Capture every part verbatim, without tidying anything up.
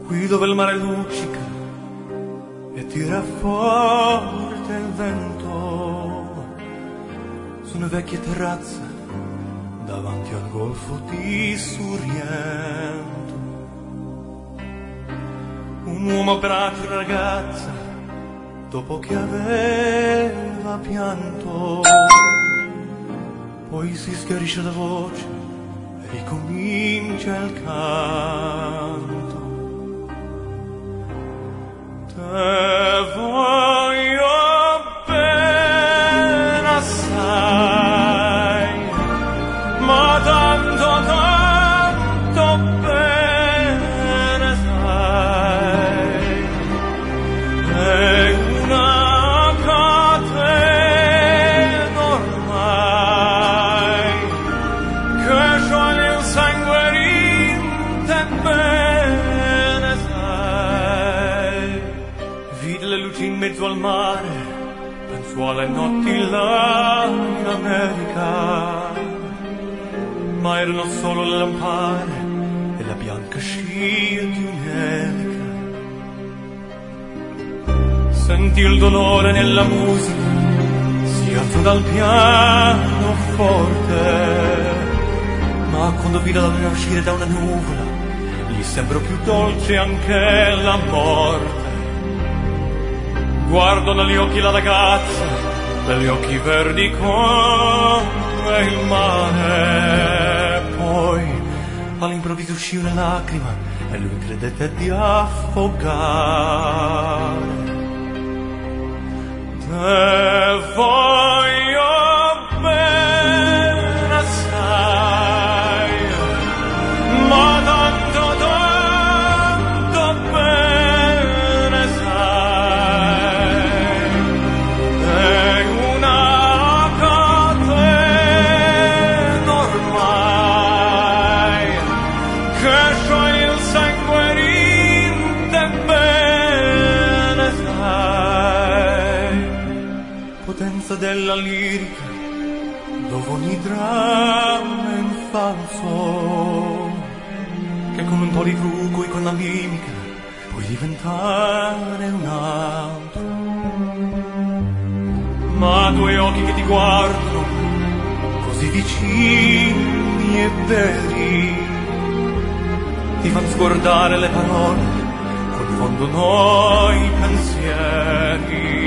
qui dove il mare luccica e tira forte il vento, su una vecchia terrazza davanti al golfo di Sorrento. Un uomo abbraccia una ragazza dopo che aveva pianto, poi si schiarisce la voce e ricomincia il canto. Te voglio bene assai, ma tanto, tanto bene sai, è una catena ormai, che scioglie il sangue rinte bene sai. Vide le luci in mezzo al mare, pensò alle notti là in America, ma erano solo le lampade e la bianca scia di un'elica. Sentì il dolore nella musica, si alzò dal pianoforte, ma quando vide la luna uscire da una nuvola, gli sembrò più dolce anche la morte. Guardò negli occhi la ragazza, negli occhi verdi come il mare, poi all'improvviso uscì una lacrima e lui credette di affogare. Te voglio bene assai, ma tanto, tanto bene sai, è una catena ormai, che scioglie il sangue rinte bene sai. Potenza della lirica, dove ogni dramma è un falso, che con un po' di trucco e con la mimica puoi diventare un altro. Ma due occhi che ti guardano così vicini e veri, ti fanno scordare le parole, confondono i pensieri.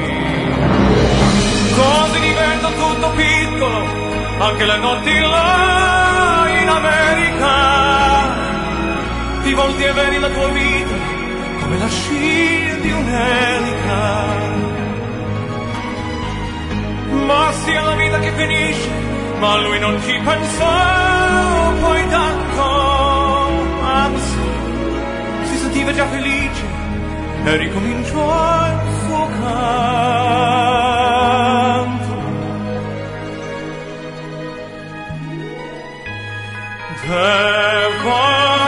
Così diventa tutto piccolo, anche le notti là in America. Ti volti e vedi la tua vita come la scia di un'elica. Ma sia la vita che finisce, ma lui non ci pensò poi tanto, anzi si sentiva già felice e ricominciò il suo canto. Te